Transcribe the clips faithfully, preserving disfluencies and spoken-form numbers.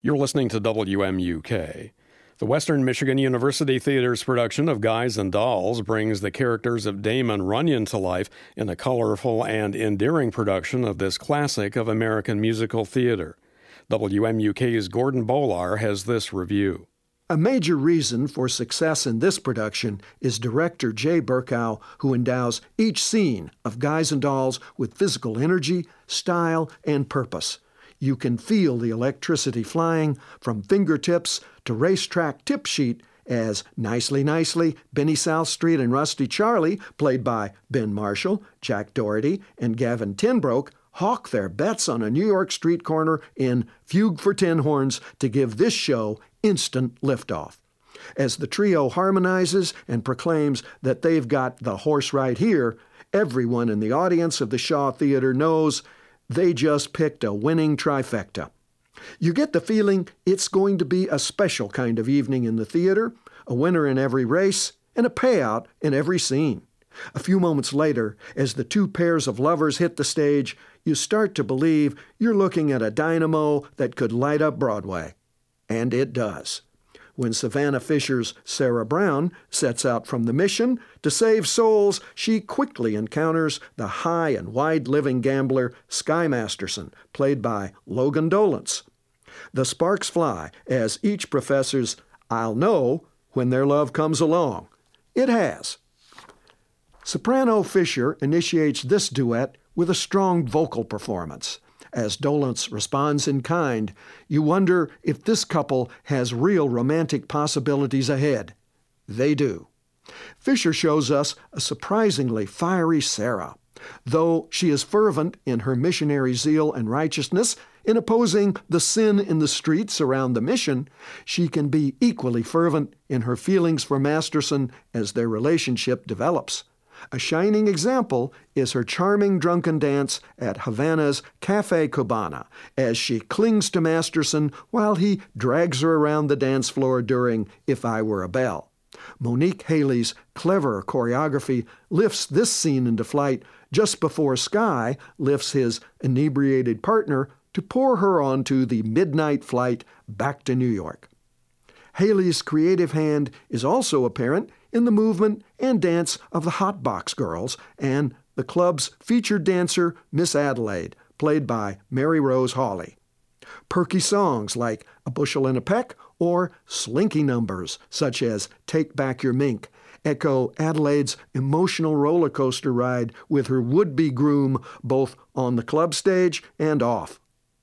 You're listening to W M U K. The Western Michigan University Theater's production of Guys and Dolls brings the characters of Damon Runyon to life in a colorful and endearing production of this classic of American musical theater. W M U K's Gordon Bolar has this review. A major reason for success in this production is director Jay Berkow, who endows each scene of Guys and Dolls with physical energy, style, and purpose. You can feel the electricity flying from fingertips to racetrack tip sheet as Nicely Nicely, Benny South Street, and Rusty Charlie, played by Ben Marshall, Jack Doherty, and Gavin Tinbroke, hawk their bets on a New York street corner in Fugue for Tin Horns to give this show instant liftoff. As the trio harmonizes and proclaims that they've got the horse right here, everyone in the audience of the Shaw Theater knows they just picked a winning trifecta. You get the feeling it's going to be a special kind of evening in the theater, a winner in every race, and a payout in every scene. A few moments later, as the two pairs of lovers hit the stage, you start to believe you're looking at a dynamo that could light up Broadway. And it does. When Savannah Fisher's Sarah Brown sets out from the mission to save souls, she quickly encounters the high and wide-living gambler Sky Masterson, played by Logan Dolance. The sparks fly as each professor's "I'll know when their love comes along." It has. Soprano Fisher initiates this duet with a strong vocal performance. As Dolance responds in kind, you wonder if this couple has real romantic possibilities ahead. They do. Fisher shows us a surprisingly fiery Sarah. Though she is fervent in her missionary zeal and righteousness in opposing the sin in the streets around the mission, she can be equally fervent in her feelings for Masterson as their relationship develops. A shining example is her charming drunken dance at Havana's Cafe Cubana as she clings to Masterson while he drags her around the dance floor during If I Were a Belle. Monique Haley's clever choreography lifts this scene into flight just before Sky lifts his inebriated partner to pour her onto the midnight flight back to New York. Haley's creative hand is also apparent in the movement and dance of the Hot Box Girls and the club's featured dancer, Miss Adelaide, played by Mary Rose Hawley. Perky songs like A Bushel and a Peck or slinky numbers such as Take Back Your Mink echo Adelaide's emotional roller coaster ride with her would-be groom both on the club stage and off.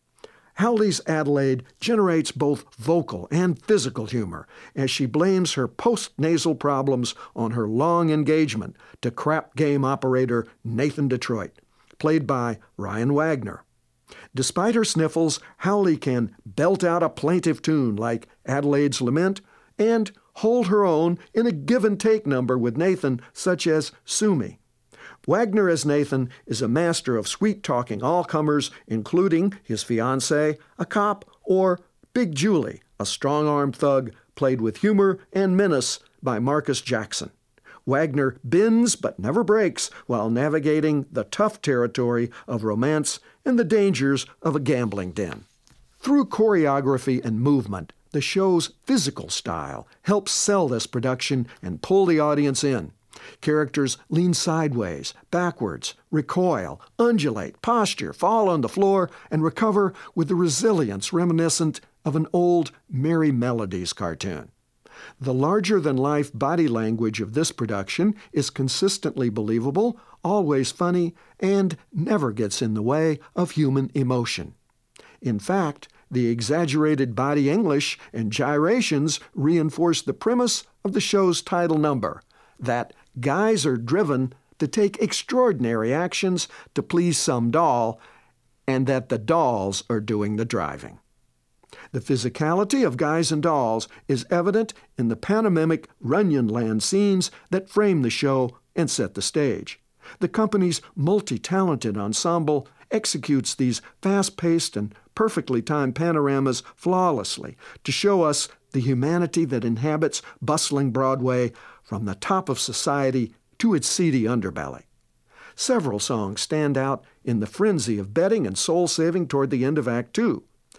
Howley's Adelaide generates both vocal and physical humor as she blames her post-nasal problems on her long engagement to crap game operator Nathan Detroit, played by Ryan Wagner. Despite her sniffles, Howley can belt out a plaintive tune like Adelaide's Lament and hold her own in a give-and-take number with Nathan, such as Sue Me. Wagner as Nathan is a master of sweet-talking all-comers, including his fiancée, a cop, or Big Julie, a strong-armed thug played with humor and menace by Marcus Jackson. Wagner bends but never breaks while navigating the tough territory of romance and the dangers of a gambling den. Through choreography and movement, the show's physical style helps sell this production and pull the audience in. Characters lean sideways, backwards, recoil, undulate, posture, fall on the floor, and recover with the resilience reminiscent of an old Merry Melodies cartoon. The larger-than-life body language of this production is consistently believable, always funny, and never gets in the way of human emotion. In fact, the exaggerated body English and gyrations reinforce the premise of the show's title number, that guys are driven to take extraordinary actions to please some doll, and that the dolls are doing the driving. The physicality of Guys and Dolls is evident in the pantomimic Runyonland scenes that frame the show and set the stage. The company's multi-talented ensemble executes these fast-paced and perfectly timed panoramas flawlessly to show us the humanity that inhabits bustling Broadway from the top of society to its seedy underbelly. Several songs stand out in the frenzy of betting and soul-saving toward the end of Act Two.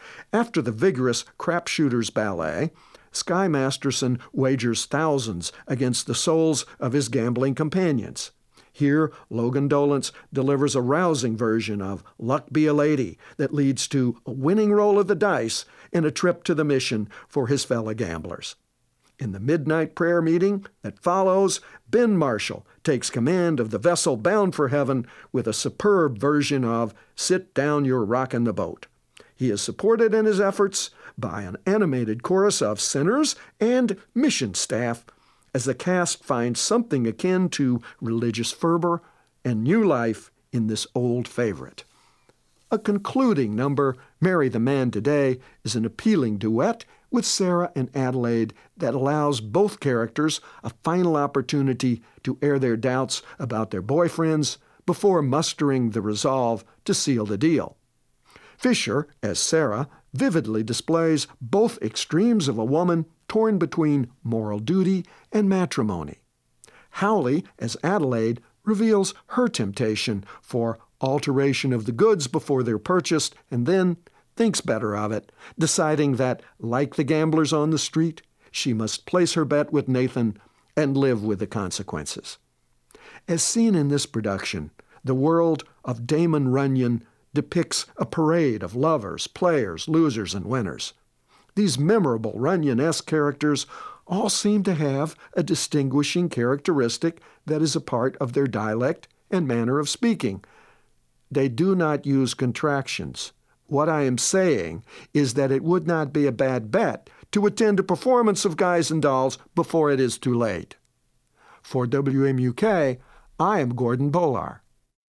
After the vigorous Crapshooters ballet, Sky Masterson wagers thousands against the souls of his gambling companions. Here, Logan Dolance delivers a rousing version of Luck Be a Lady that leads to a winning roll of the dice and a trip to the mission for his fellow gamblers. In the midnight prayer meeting that follows, Ben Marshall takes command of the vessel bound for heaven with a superb version of Sit Down, You're Rockin' the Boat. He is supported in his efforts by an animated chorus of sinners and mission staff as the cast finds something akin to religious fervor and new life in this old favorite. A concluding number, Marry the Man Today, is an appealing duet with Sarah and Adelaide that allows both characters a final opportunity to air their doubts about their boyfriends before mustering the resolve to seal the deal. Fisher, as Sarah, vividly displays both extremes of a woman torn between moral duty and matrimony. Howley, as Adelaide, reveals her temptation for alteration of the goods before they're purchased and then thinks better of it, deciding that, like the gamblers on the street, she must place her bet with Nathan and live with the consequences. As seen in this production, the world of Damon Runyon depicts a parade of lovers, players, losers, and winners. These memorable Runyon-esque characters all seem to have a distinguishing characteristic that is a part of their dialect and manner of speaking. They do not use contractions. What I am saying is that it would not be a bad bet to attend a performance of Guys and Dolls before it is too late. For W M U K, I am Gordon Bolar.